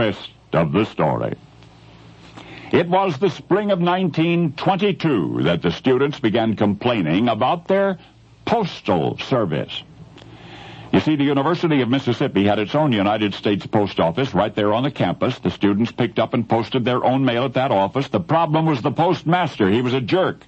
rest of the story. It was the spring of 1922 that the students began complaining about their postal service. You see, the University of Mississippi had its own United States Post Office right there on the campus. The students picked up and posted their own mail at that office. The problem was the postmaster. He was a jerk.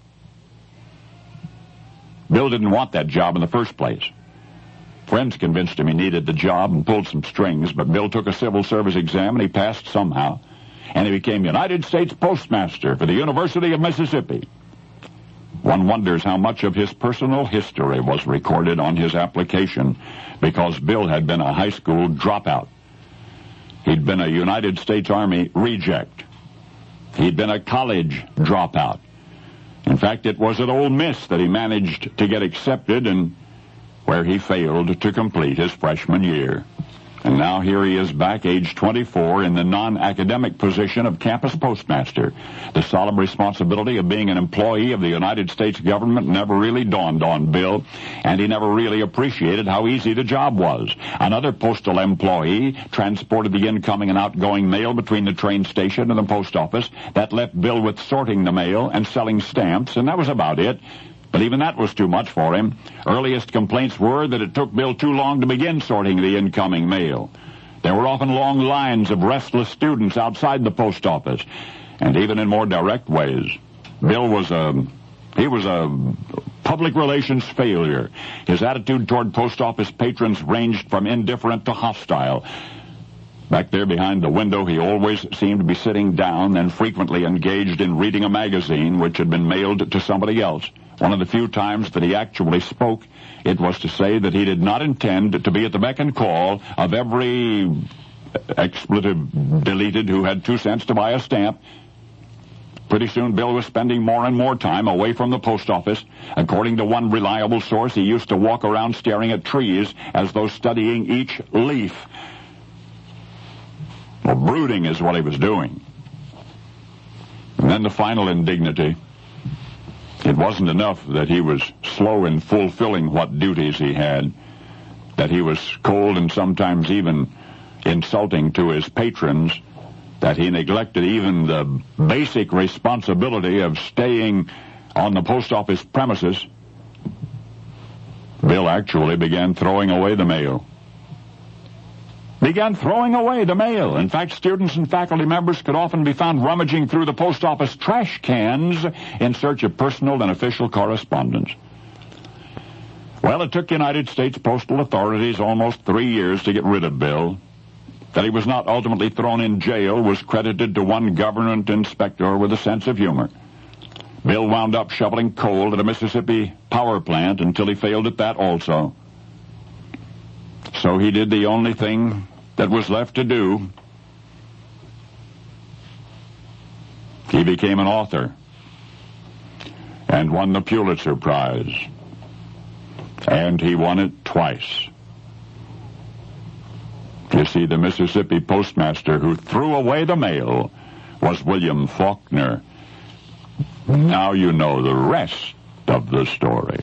Bill didn't want that job in the first place. Friends convinced him he needed the job and pulled some strings, but Bill took a civil service exam and he passed somehow. And he became United States Postmaster for the University of Mississippi. One wonders how much of his personal history was recorded on his application, because Bill had been a high school dropout. He'd been a United States Army reject. He'd been a college dropout. In fact, it was at Ole Miss that he managed to get accepted, and where he failed to complete his freshman year. And now here he is back, age 24, in the non-academic position of campus postmaster. The solemn responsibility of being an employee of the United States government never really dawned on Bill, and he never really appreciated how easy the job was. Another postal employee transported the incoming and outgoing mail between the train station and the post office. That left Bill with sorting the mail and selling stamps, and that was about it. But even that was too much for him. Earliest complaints were that it took Bill too long to begin sorting the incoming mail. There were often long lines of restless students outside the post office. And even in more direct ways, Bill was a public relations failure. His attitude toward post office patrons ranged from indifferent to hostile. Back there behind the window, he always seemed to be sitting down and frequently engaged in reading a magazine which had been mailed to somebody else. One of the few times that he actually spoke, it was to say that he did not intend to be at the beck and call of every expletive deleted who had 2 cents to buy a stamp. Pretty soon, Bill was spending more and more time away from the post office. According to one reliable source, he used to walk around staring at trees as though studying each leaf. Well, brooding is what he was doing. And then the final indignity. It wasn't enough that he was slow in fulfilling what duties he had, that he was cold and sometimes even insulting to his patrons, that he neglected even the basic responsibility of staying on the post office premises. Bill actually began throwing away the mail. In fact, students and faculty members could often be found rummaging through the post office trash cans in search of personal and official correspondence. Well, it took United States postal authorities almost 3 years to get rid of Bill. That he was not ultimately thrown in jail was credited to one government inspector with a sense of humor. Bill wound up shoveling coal at a Mississippi power plant until he failed at that also. So he did the only thing that was left to do. He became an author and won the Pulitzer Prize. And he won it twice. You see, the Mississippi postmaster who threw away the mail was William Faulkner. Now you know the rest of the story.